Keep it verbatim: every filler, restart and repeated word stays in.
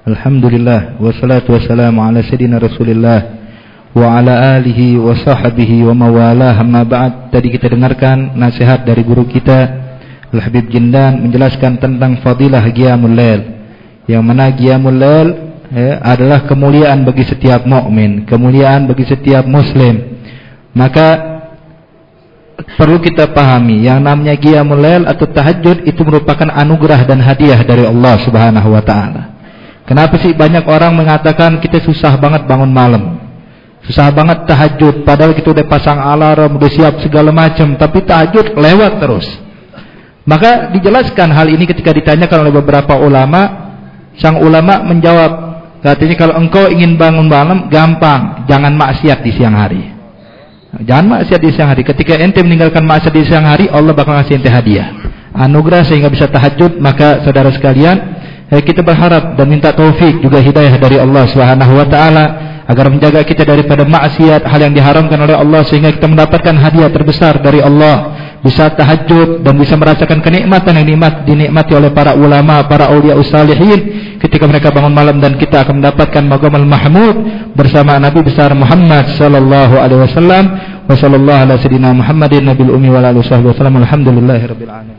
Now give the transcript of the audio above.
Alhamdulillah, wassalatu wassalamu ala sayyidina Rasulillah wa ala alihi wa sahbihi wa mawalah. Amma ba'd. Tadi kita dengarkan nasihat dari guru kita Al-Habib Jindan menjelaskan tentang fadilah Qiyamul Lail, yang mana Qiyamul Lail ya, adalah kemuliaan bagi setiap mukmin, kemuliaan bagi setiap muslim. Maka perlu kita pahami yang namanya Qiyamul Lail atau tahajud itu merupakan anugerah dan hadiah dari Allah Subhanahu wa taala. Kenapa sih banyak orang mengatakan kita susah banget bangun malam, susah banget tahajud, padahal kita udah pasang alarm, udah siap segala macam, tapi tahajud lewat terus. Maka dijelaskan hal ini ketika ditanyakan oleh beberapa ulama. Sang ulama menjawab, katanya kalau engkau ingin bangun malam gampang, jangan maksiat di siang hari. Jangan maksiat di siang hari. Ketika ente meninggalkan maksiat di siang hari, Allah bakal ngasih ente hadiah, anugerah sehingga bisa tahajud. Maka saudara sekalian, eh, kita berharap dan minta taufik juga hidayah dari Allah Subhanahu wa taala agar menjaga kita daripada maksiat, hal yang diharamkan oleh Allah, sehingga kita mendapatkan hadiah terbesar dari Allah, bisa tahajud dan bisa merasakan kenikmatan yang nikmat dinikmati oleh para ulama, para aulia usalihin ketika mereka bangun malam, dan kita akan mendapatkan maqamal mahmud bersama Nabi besar Muhammad sallallahu alaihi wasallam. Wa sallallahu ala sayyidina Muhammadin nabil ummi wa ala alihi wasallam. Alhamdulillahirabbil alamin.